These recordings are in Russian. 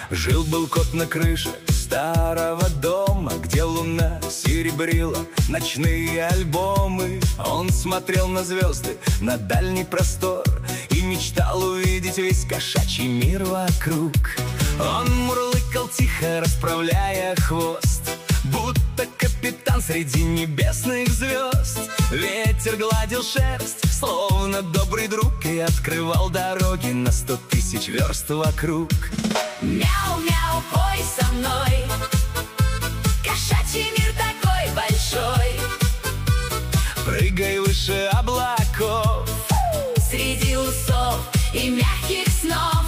Жил-был кот на крыше старого дома, где луна серебрила ночные альбомы. Он смотрел на звезды, на дальний простор и мечтал увидеть весь кошачий мир вокруг. Он мурлыкал тихо, расправляя хвост, будто капитан среди небесных звезд. Ветер гладил шерсть, словно добрый друг, и открывал дороги на 100 000 верст вокруг. Мяу-мяу, пой со мной, кошачий мир такой большой. Прыгай выше облаков, среди усов и мягких снов.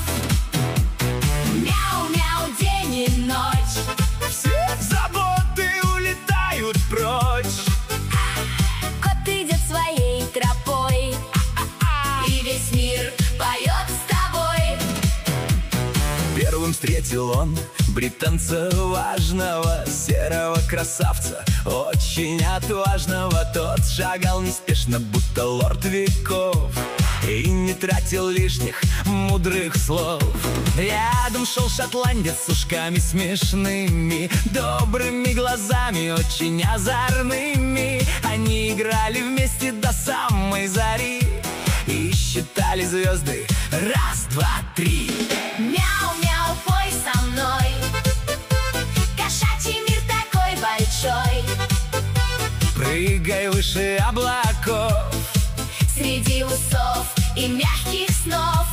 Мяу-мяу, день и ночь, все заботы улетают прочь. кот идет своей тропой, и весь мир поет с тобой. Первым встретил он британца важного, серого красавца, очень отважного. Тот шагал неспешно, будто лорд веков, и не тратил лишних мудрых слов. Рядом шел шотландец с ушками смешными, добрыми глазами, очень озорными. Они играли вместе до самой зари и считали звезды: 1, 2, 3. Мяу-мяу, пой со мной, кошачий мир такой большой. Прыгай выше облаков, Среди усов и мягких снов.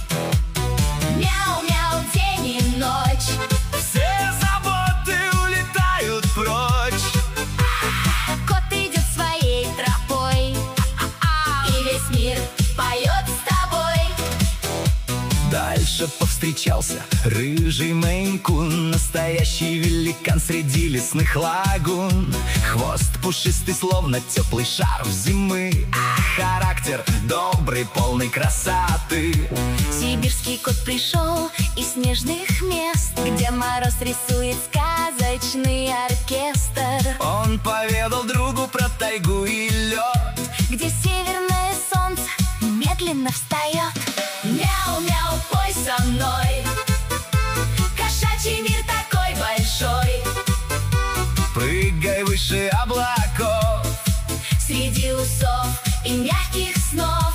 Мяу-мяу, день и ночь, все заботы улетают прочь. кот идет своей тропой, и весь мир поет с тобой. Дальше повстречался рыжий мейн-кун, настоящий великан среди лесных лагун. Хвост пушистый, словно теплый шар зимы, характер добрый, полный красоты. Сибирский кот пришел из снежных мест, где мороз рисует сказочный оркестр, Он поведал другу про тайгу и лед, где северное солнце медленно встает. Мяу-мяу, пой со мной, кошачий мир такой большой. прыгай выше облаков, Среди усов и мягких снов.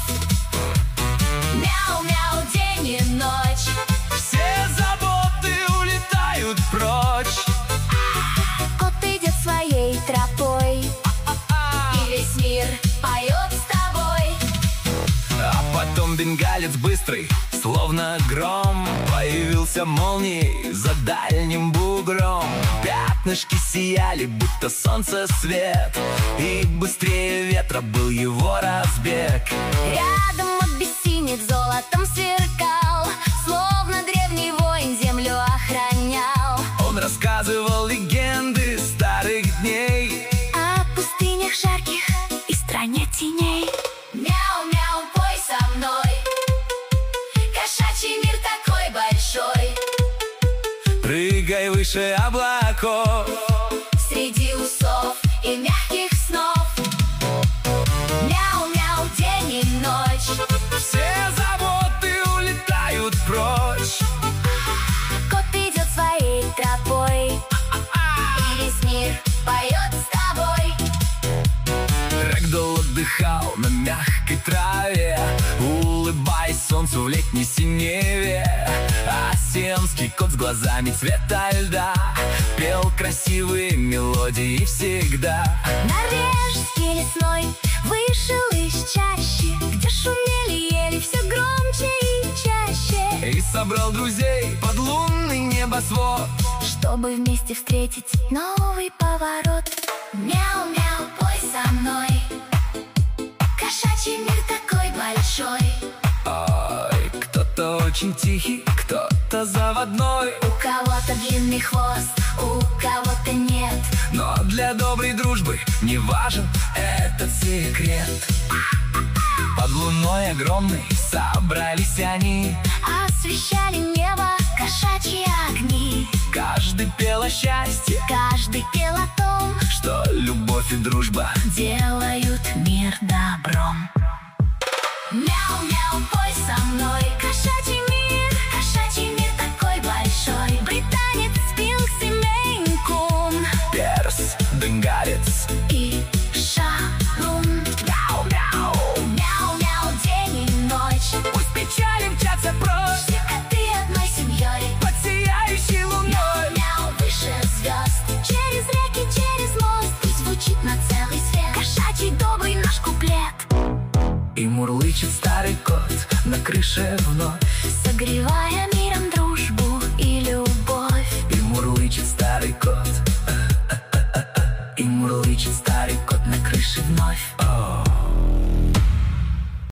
Мяу-мяу, день и ночь, все заботы улетают прочь. кот идет своей тропой, и весь мир поет с тобой. А потом бенгалец быстрый, словно гром, появился молнией за дальним бугром. Пятнышки сияли, будто солнце свет, и быстрее ветра был его разбег. Рядом абиссинец золотом сверкал, словно древний воин землю охранял. Он рассказывал легенды старых дней О пустынях жарких и стране теней. Мяу-мяу, пой со мной, кошачий мир такой большой. прыгай выше облаков, Среди усов и мягких снов. Мяу-мяу, день и ночь, все заботы улетают прочь. кот идет своей тропой, и весь мир поет с тобой. Рэгдолл отдыхал на мягкой траве, улыбаясь солнцу в летней синеве. А сиамский кот с глазами цвета льда пел красивые мелодии всегда. Норвежский лесной вышел из чащи, где шумели ели все громче и чаще, И собрал друзей под лунный небосвод, чтобы вместе встретить новый поворот. Мяу-мяу, пой со мной, кошачий мир такой большой. ой, кто-то очень тихий, кто-то заводной, У кого-то длинный хвост, у кого-то нет, но для доброй дружбы не важен этот секрет. Под луной огромной собрались они, освещали небо кошачьи огни. каждый пел о счастье, Каждый пел о том, что любовь и дружба. делают мир добром. Мяу-мяу, пой со мной, кошачий мир такой большой. Мурлычет старый кот на крыше вновь, согревая мир